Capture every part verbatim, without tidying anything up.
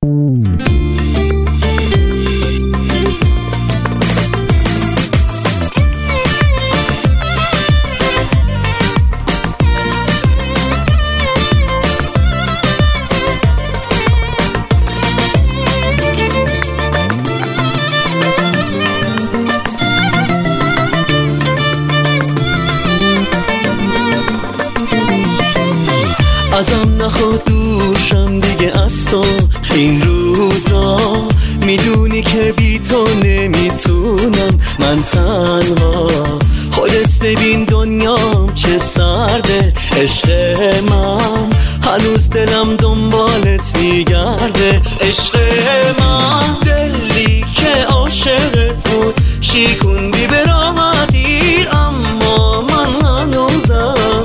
ازم نخواد دوشم دیگه از تو این روزا، میدونی که بی تو نمیتونم من تنها. خودت ببین دنیام چه سرده، عشق من هنوز دلم دنبالت میگرده. عشق من دلی که عاشقت بود شیکوندی به راحتی، اما من هنوزم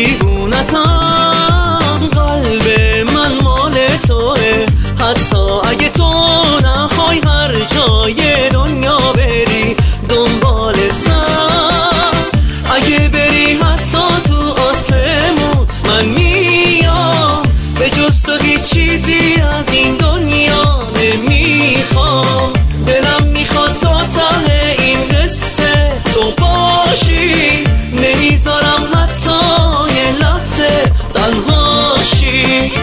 دیوونتم. قلب من مال توه، حتی اگه تو نخوای هر جای دنیا بری دنبالتم. اگه بری حتی تو آسمون من میام، به جز تو هیچ چیزی از این دنیا نمیخوام. دلم میخواد تا ته این قصه تو باشی، نمیذارم حتی یه لحظه تنهاشی.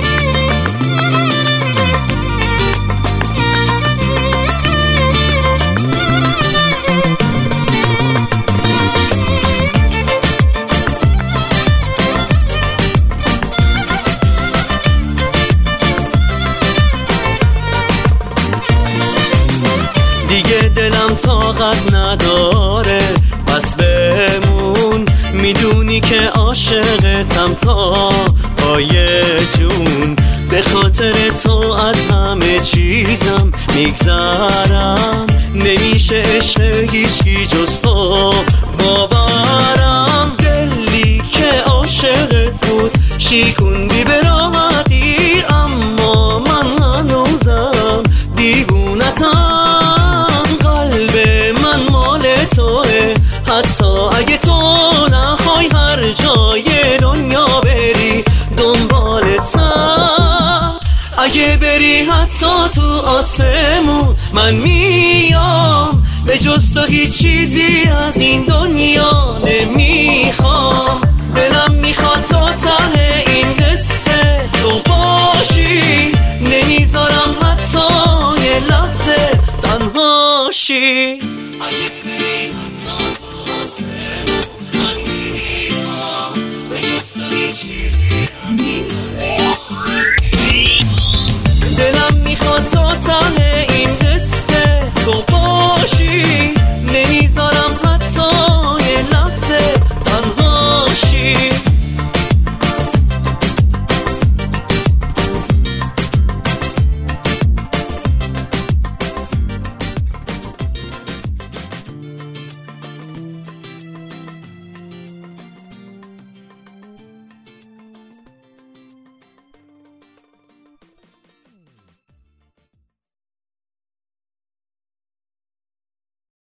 دیگه دلم طاقت نداره پس بمون، میدونی که عاشقتم تا پای جون. به خاطر تو از همه چیزم میگذرم، نمیشه عشق هیچکی جز تو باورم. دلی که عاشقت بود شیکوندی به راحتی، اما من هنوزم دیوونتم. قلب من مال توه، حتی اگه تو نخوای هر جای دنیا بری دنبالتم. اگه بری حتی تو آسمون من میام، به جز تو هیچ چیزی از این دنیا نمیخوام. دلم میخواد تا ته این قصه تو باشی، نمیذارم حتی یه لحظه تنهاشی. اگه بری حتی تو آسمون من میام، به جز تو هیچ چیزی از این دنیا نمیخوام. دلم میخواد تا ته